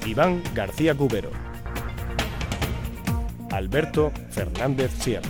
Iván García Cubero. Alberto Fernández Sierra.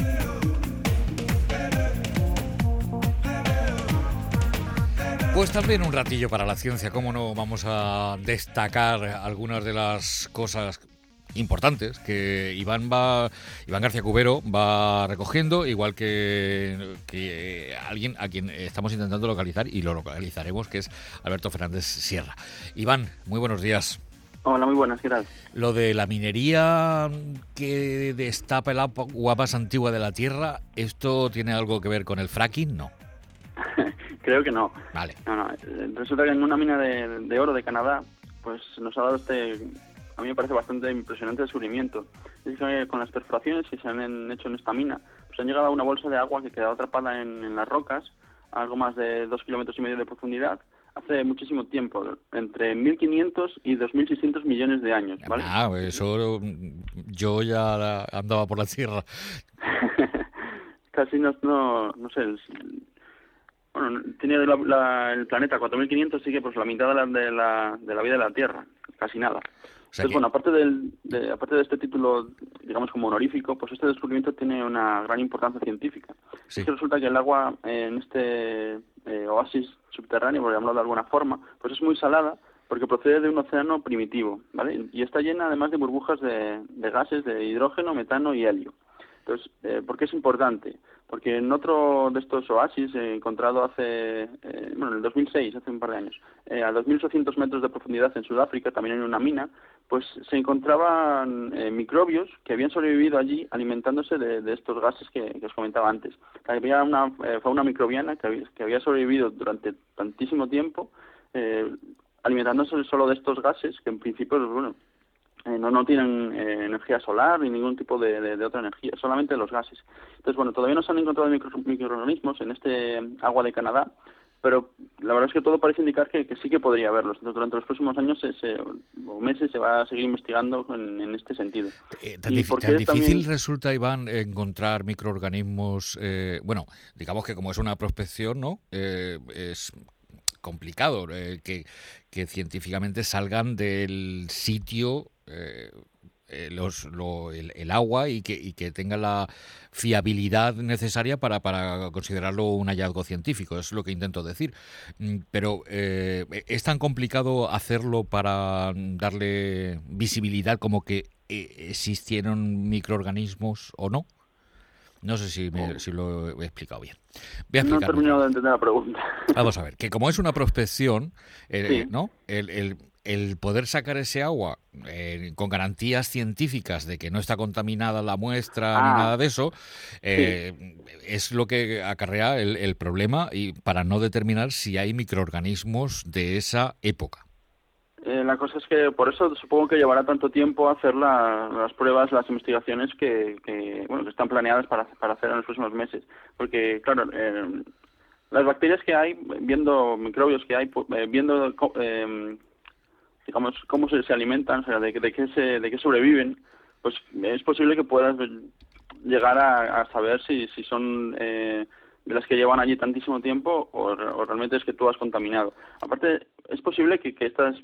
Pues también un ratillo para la ciencia, cómo no, vamos a destacar algunas de las cosas importantes que Iván García Cubero va recogiendo, igual que alguien a quien estamos intentando localizar y lo localizaremos, que es Alberto Fernández Sierra. Iván, muy buenos días. Hola, muy buenas, ¿qué tal? Lo de la minería que destapa el agua más antigua de la Tierra, ¿esto tiene algo que ver con el fracking? No. Creo que no. Vale. No. Resulta que en una mina de oro de Canadá, pues nos ha dado a mí me parece bastante impresionante descubrimiento. Es que con las perforaciones que se han hecho en esta mina, pues han llegado a una bolsa de agua que quedaba atrapada en las rocas, a algo más de 2,5 kilómetros de profundidad, hace muchísimo tiempo, entre 1.500 y 2.600 millones de años, ¿vale? Eso yo ya andaba por la Tierra. Casi no sé. Bueno, tiene el planeta 4.500, sí que pues la mitad de la vida de la Tierra, casi nada. Entonces, bueno, aparte de este título, digamos como honorífico, pues este descubrimiento tiene una gran importancia científica. Sí. Es que resulta que el agua en este oasis subterráneo, por llamarlo de alguna forma, pues es muy salada porque procede de un océano primitivo, ¿vale? Y está llena además de burbujas de gases de hidrógeno, metano y helio. Entonces, ¿por qué es importante? Porque en otro de estos oasis encontrado en el 2006, hace un par de años, a 2.800 metros de profundidad en Sudáfrica, también en una mina, pues se encontraban microbios que habían sobrevivido allí alimentándose de estos gases que os comentaba antes. Había una fauna microbiana que había sobrevivido durante tantísimo tiempo alimentándose solo de estos gases que en principio, bueno, no tienen energía solar ni ningún tipo de otra energía, solamente los gases. Entonces, bueno, todavía no se han encontrado microorganismos en este agua de Canadá, pero la verdad es que todo parece indicar que sí que podría haberlos. Entonces, durante los próximos años o meses se va a seguir investigando en este sentido. ¿Tan difícil resulta, Iván, encontrar microorganismos? Bueno, digamos que como es una prospección, ¿no? Es complicado que científicamente salgan del sitio el agua y que tenga la fiabilidad necesaria para considerarlo un hallazgo científico. Es lo que intento decir. Pero ¿es tan complicado hacerlo para darle visibilidad como que existieron microorganismos o no? No sé si lo he explicado bien. No he terminado de entender la pregunta. Vamos a ver, que como es una prospección, sí. ¿no? El poder sacar ese agua con garantías científicas de que no está contaminada la muestra ni nada de eso, es lo que acarrea el problema y para no determinar si hay microorganismos de esa época. La cosa es que por eso supongo que llevará tanto tiempo hacer las pruebas, las investigaciones que están planeadas para hacer en los próximos meses. Porque, claro, las bacterias que hay, viendo microbios que hay, viendo digamos cómo se alimentan, o sea, de qué sobreviven, pues es posible que puedas llegar a saber si son de las que llevan allí tantísimo tiempo o realmente es que tú has contaminado. Aparte, es posible que estos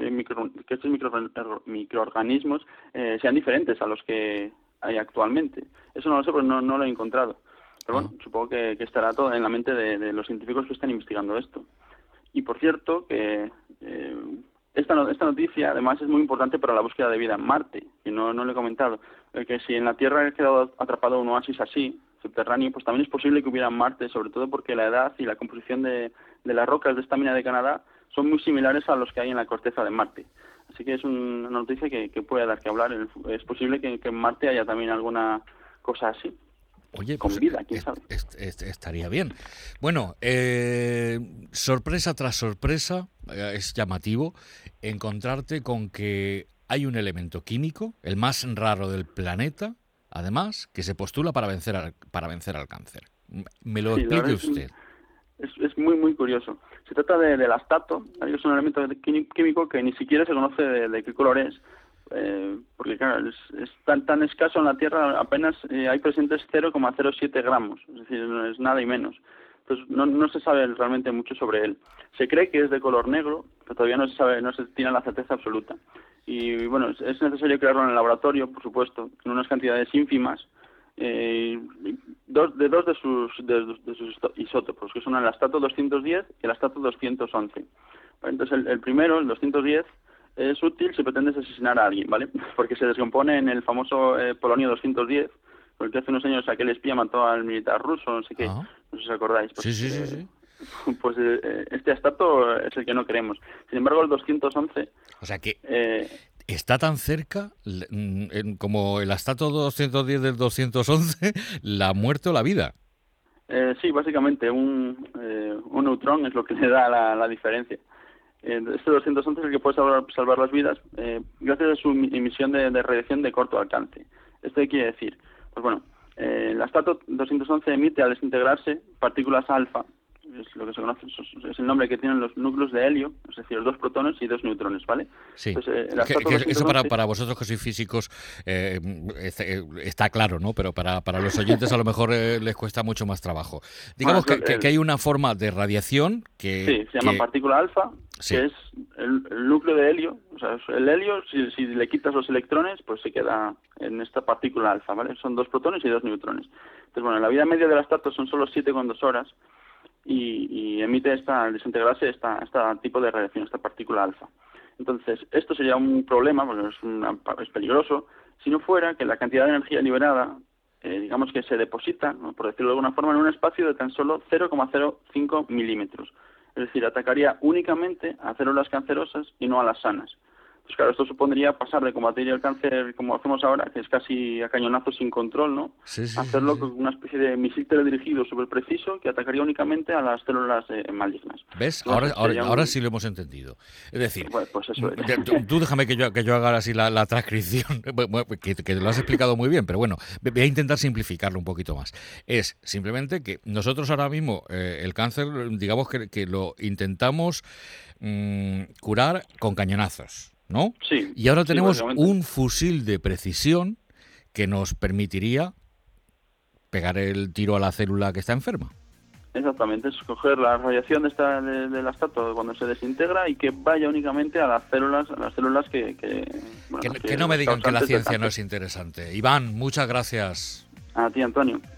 microorganismos sean diferentes a los que hay actualmente. Eso no lo sé, porque no lo he encontrado. Pero bueno, supongo que estará todo en la mente de los científicos que están investigando esto. Y por cierto, que esta noticia además es muy importante para la búsqueda de vida en Marte, y no lo he comentado. Que si en la Tierra ha quedado atrapado un oasis así, subterráneo, pues también es posible que hubiera en Marte, sobre todo porque la edad y la composición de las rocas de esta mina de Canadá son muy similares a los que hay en la corteza de Marte. Así que es una noticia que puede dar que hablar. Es posible que en Marte haya también alguna cosa así. Oye, con vida, quién sabe. Estaría bien. Bueno, sorpresa tras sorpresa, es llamativo encontrarte con que hay un elemento químico, el más raro del planeta, además, que se postula para vencer al cáncer. ¿Me lo explique usted? Es muy, muy curioso. Se trata del astato, es un elemento químico que ni siquiera se conoce de qué color es, porque claro, es tan escaso en la Tierra, apenas hay presentes 0,07 gramos, es decir, no es nada y menos. Entonces no se sabe realmente mucho sobre él. Se cree que es de color negro, pero todavía no se tiene la certeza absoluta. Y bueno, es necesario crearlo en el laboratorio, por supuesto, en unas cantidades ínfimas, dos de sus isótopos, que son el astato 210 y el astato 211. Entonces el primero, el 210, es útil si pretendes asesinar a alguien, ¿vale? Porque se descompone en el famoso Polonio 210, porque hace unos años aquel espía mató al militar ruso, no sé qué, no sé si os acordáis. Pues, sí. Pues este astato es el que no queremos. Sin embargo, el 211... O sea que está tan cerca como el astato 210 del 211, la muerte o la vida. Sí, básicamente un neutrón es lo que le da la diferencia. Este 211 es el que puede salvar las vidas gracias a su emisión de radiación de corto alcance. ¿Esto qué quiere decir? Pues bueno, el astato 211 emite al desintegrarse partículas alfa, es lo que se conoce, es el nombre que tienen los núcleos de helio, es decir, 2 protones y 2 neutrones, ¿vale? Sí. Entonces, eso para vosotros que sois físicos está claro, ¿no? Pero para los oyentes a lo mejor les cuesta mucho más trabajo. Digamos que hay una forma de radiación que... Sí, se llama partícula alfa, que es el núcleo de helio. O sea, el helio, si le quitas los electrones, pues se queda en esta partícula alfa, ¿vale? Son 2 protones y 2 neutrones. Entonces, bueno, la vida media del astato son solo 7,2 horas, y emite al desintegrarse este tipo de radiación, esta partícula alfa. Entonces, esto sería un problema, porque es peligroso, si no fuera que la cantidad de energía liberada, digamos que se deposita, ¿no?, por decirlo de alguna forma, en un espacio de tan solo 0,05 milímetros. Es decir, atacaría únicamente a células cancerosas y no a las sanas. Pues claro, esto supondría pasar de combatir el cáncer como hacemos ahora, que es casi a cañonazos sin control, ¿no? Hacerlo con una especie de misil teledirigido súper preciso que atacaría únicamente a las células malignas. ¿Ves? Ahora sí lo hemos entendido. Es decir, bueno, pues eso es. Tú déjame que yo haga así la transcripción, que lo has explicado muy bien, pero bueno, voy a intentar simplificarlo un poquito más. Es simplemente que nosotros ahora mismo el cáncer, digamos que lo intentamos curar con cañonazos, ¿no? Sí. Y ahora tenemos un fusil de precisión que nos permitiría pegar el tiro a la célula que está enferma. Exactamente, es coger la radiación del astato cuando se desintegra y que vaya únicamente a las células que no me digan que la ciencia no es interesante. Iván, muchas gracias. A ti, Antonio.